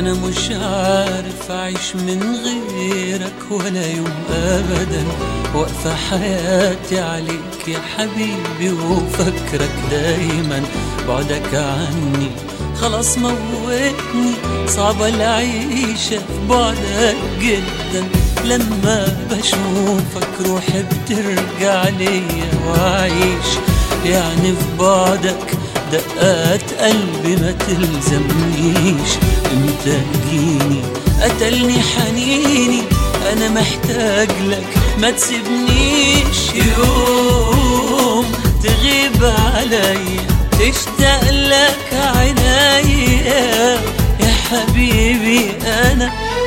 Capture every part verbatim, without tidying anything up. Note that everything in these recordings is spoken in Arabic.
أنا مش عارف أعيش من غيرك ولا يوم أبدا، واقفة حياتي عليك يا حبيبي وفكرك دايما. بعدك عني خلاص موتني، صعبة العيشة في بعدك جدا. لما بشوفك روحي بترجع ليا وأعيش، يعني في بعدك دقات قلبي ما تلزمنيش. امتى تجيني قتلني حنيني، انا محتاج لك ما تسيبنيش. يوم تغيب عليا تشتاق لك عنايا يا حبيبي انا.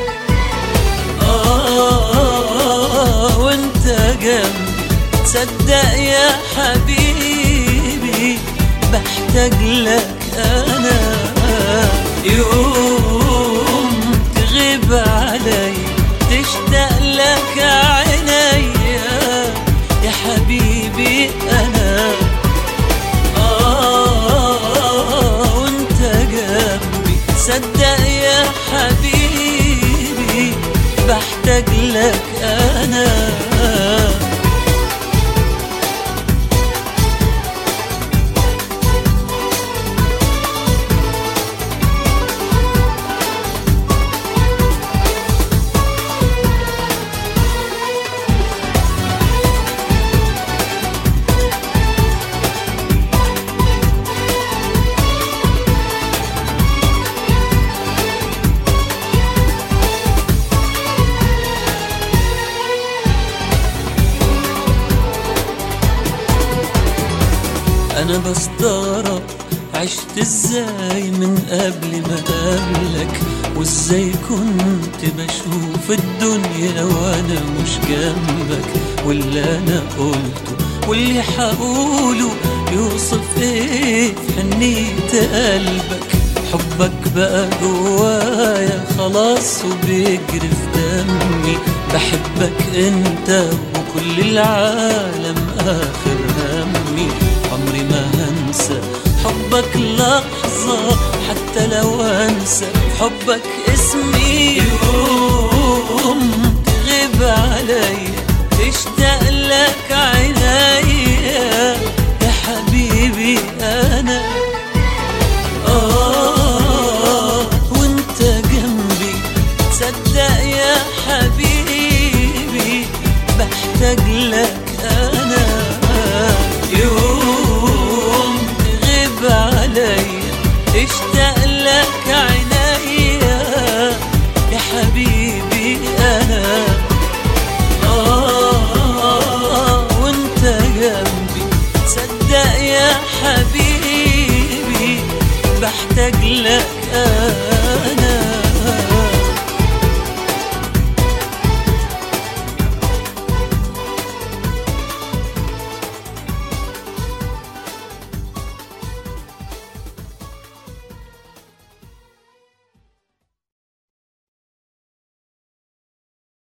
آه وانت جنبي تصدق يا حبيبي بحتاج لك أنا. يوم تغيب علي تشتاق لك عينيا يا حبيبي أنا. آه وانت جنبي تصدق يا حبيبي بحتاج لك أنا. أنا بستغرب عشت ازاي من قبل ما قابلك، وازاي كنت بشوف الدنيا وانا مش جنبك. واللي انا قلته واللي حقوله يوصف ايه في حنية قلبك. حبك بقى جوايا خلاص وبيجري في دمي. بحبك انت وكل العالم اخر همي. عمري ما هنسى حبك لحظة حتى لو انسى حبك اسمي. يوم تغيب عليا تشتاق لك عنايا يا حبيبي انا. آه وانت جنبي تصدق يا حبيبي بحتاج لك انا. يوم تغيب عليا تشتاق لك عنايا يا حبيبي انا. آه وانت جنبي تصدق يا حبيبي بحتاج لك أنا.